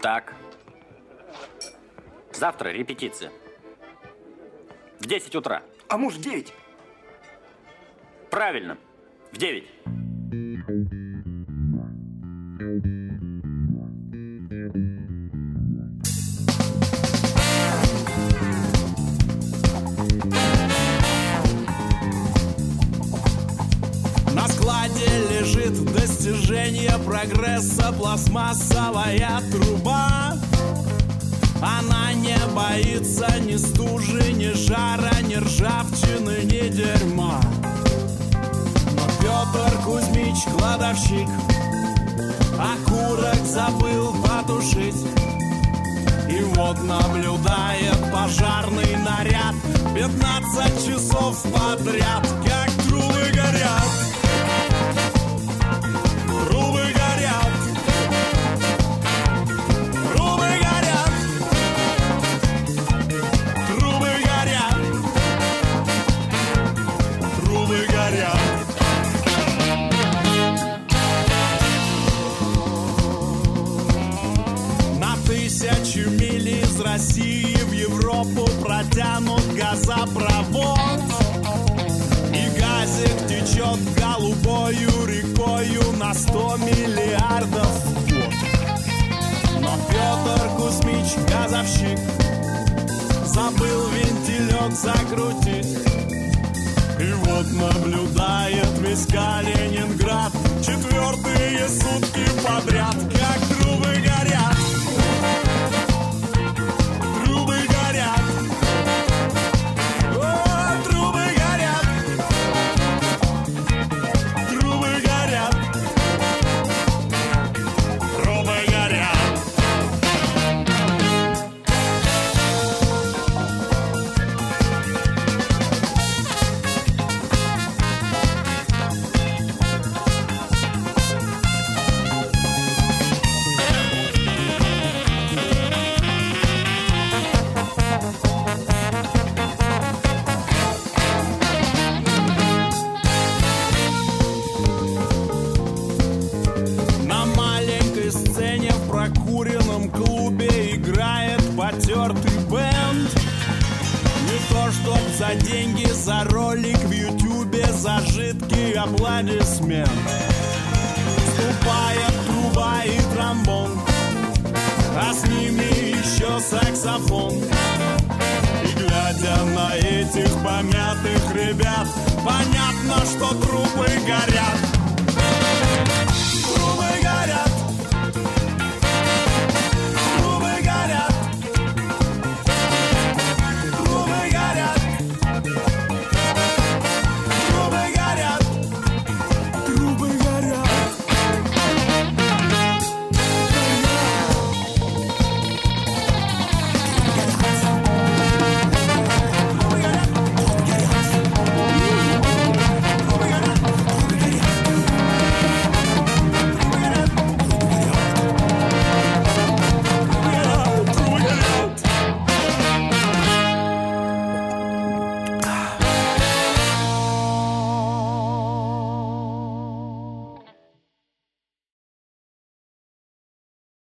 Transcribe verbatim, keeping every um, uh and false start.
Так. Завтра репетиция. В десять утра. А может, в девять? Правильно. В девять. На складе лежит достижение прогресса пластмассовая труба. Она не боится ни стужи, ни жара, ни ржавчины, ни дерьма. Но Петр Кузьмич, кладовщик, окурок забыл потушить. И вот наблюдает пожарный наряд пятнадцать часов подряд, как трубы горят. Трубы горят. Трубы горят. Трубы горят. Трубы горят. На тысячу миль из России в Европу протянут газопровод. И газик течет голубою рекою на сто миллиардов в год. Но Петр Кузьмич, газовщик, забыл вентилек закрутить. И вот наблюдает весь Калининград четвертые сутки подряд, как трубы горят. Трубы горят. О, трубы горят. Трубы горят. Трубы горят. На маленькой сцене в прокуренном клубе играет потертый бэнд. Не то чтоб за деньги, за ролик в ютубе, за жидкий аплодисмент. Вступает труба и тромбон, а с ними еще саксофон. И глядя на этих помятых ребят, понятно, что трубы горят.